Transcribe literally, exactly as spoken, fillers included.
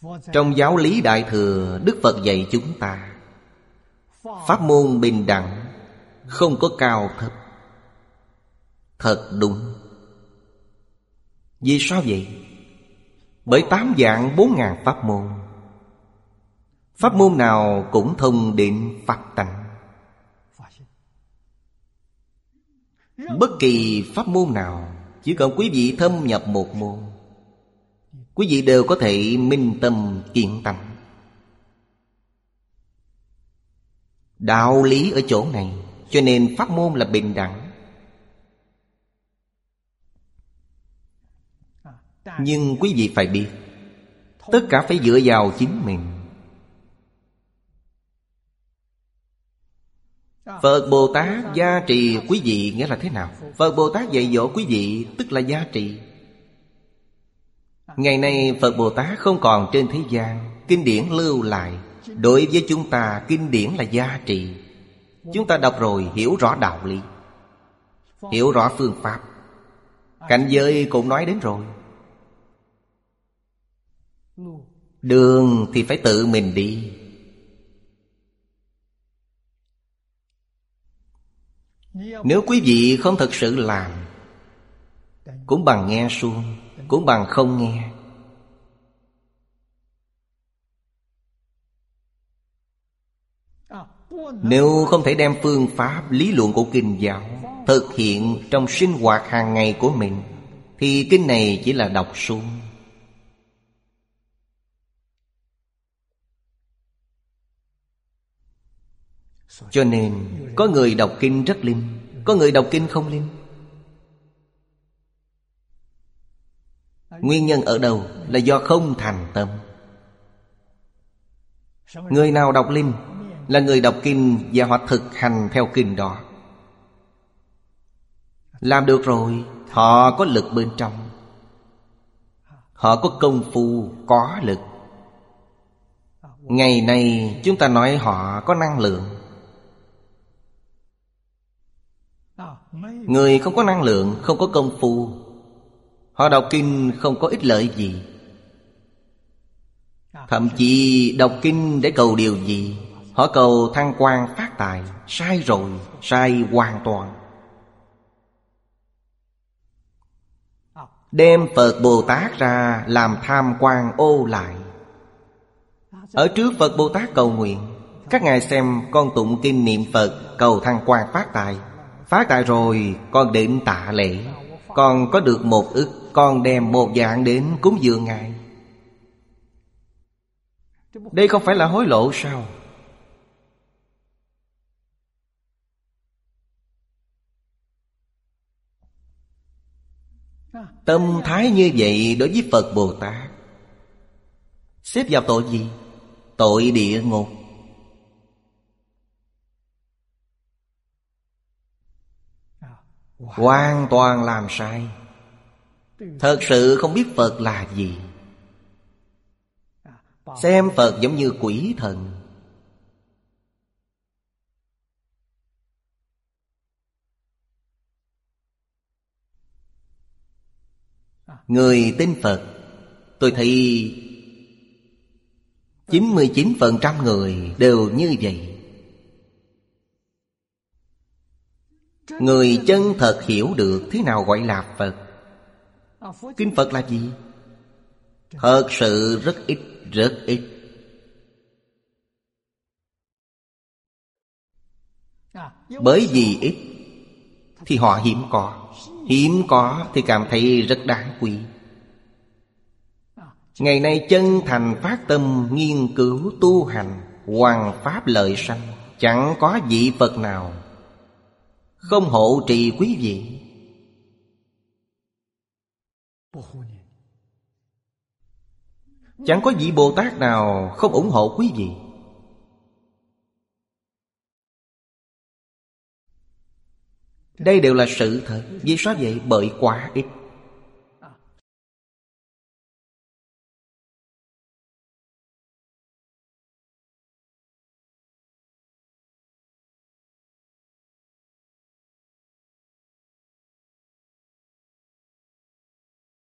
Trong giáo lý Đại Thừa, Đức Phật dạy chúng ta pháp môn bình đẳng, không có cao thấp. Thật đúng. Vì sao vậy? Bởi tám vạn bốn ngàn pháp môn, pháp môn nào cũng thông đến pháp tánh. Bất kỳ pháp môn nào, chỉ cần quý vị thâm nhập một môn, quý vị đều có thể minh tâm kiến tánh. Đạo lý ở chỗ này, cho nên pháp môn là bình đẳng. Nhưng quý vị phải biết, tất cả phải dựa vào chính mình. Phật Bồ Tát gia trì quý vị nghĩa là thế nào? Phật Bồ Tát dạy dỗ quý vị tức là gia trì. Ngày nay Phật Bồ Tát không còn trên thế gian, kinh điển lưu lại. Đối với chúng ta, kinh điển là gia trì. Chúng ta đọc rồi hiểu rõ đạo lý, hiểu rõ phương pháp. Cảnh giới cũng nói đến rồi. Đường thì phải tự mình đi. Nếu quý vị không thật sự làm, cũng bằng nghe suông, cũng bằng không nghe. Nếu không thể đem phương pháp lý luận của kinh giáo thực hiện trong sinh hoạt hàng ngày của mình, thì kinh này chỉ là đọc suông. Cho nên có người đọc kinh rất linh, có người đọc kinh không linh. Nguyên nhân ở đâu? Là do không thành tâm. Người nào đọc linh là người đọc kinh và họ thực hành theo kinh đó. Làm được rồi, họ có lực bên trong, họ có công phu, có lực. Ngày nay chúng ta nói họ có năng lượng. Người không có năng lượng, không có công phu, họ đọc kinh không có ích lợi gì. Thậm chí đọc kinh để cầu điều gì? Họ cầu thăng quan phát tài. Sai rồi, sai hoàn toàn. Đem Phật Bồ Tát ra làm tham quan ô lại. Ở trước Phật Bồ Tát cầu nguyện, các ngài xem con tụng kinh niệm Phật cầu thăng quan phát tài. Phát tài rồi con đến tạ lễ, con có được một ức, con đem một vạn đến cúng dường ngài. Đây không phải là hối lộ sao? Tâm thái như vậy đối với Phật Bồ Tát xếp vào tội gì? Tội địa ngục. Hoàn toàn làm sai. Thật sự không biết Phật là gì. Xem Phật giống như quỷ thần. Người tin Phật, tôi thấy chín mươi chín phần trăm người đều như vậy. Người chân thật hiểu được thế nào gọi là Phật. Kinh Phật là gì? Thật sự rất ít, rất ít. Bởi vì ít thì họ hiếm có. Hiếm có thì cảm thấy rất đáng quý. Ngày nay chân thành phát tâm nghiên cứu tu hành hoằng pháp lợi sanh, chẳng có vị Phật nào không hộ trì quý vị. Chẳng có vị Bồ Tát nào không ủng hộ quý vị. Đây đều là sự thật. Vì sao vậy? Bởi quá ít.